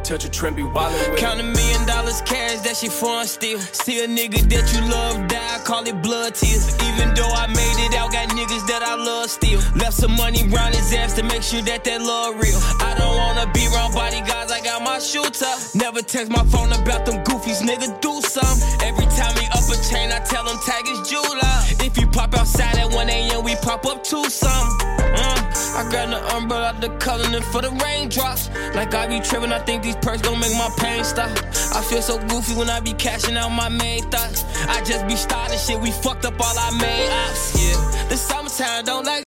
touch a trend, be wildin' with. Count $1 million cash, that shit fun still. See a nigga that you love die, call it blood tears. Even though I made it out, got niggas that I love still. Left some money round his ass to make sure that love real. I don't wanna be around bodyguards, I got my shooter. Never text my phone about them goofies, nigga, do some. Every time he up a chain, I tell him tag his jeweler. If you pop outside at 1 a.m., we pop up to some. I grab the umbrella out the coloring for the raindrops. Like I be tripping, I think these perks gon' make my pain stop. I feel so goofy when I be cashing out my main thoughts. I just be starting shit, we fucked up all our main ops. Yeah, the summertime don't like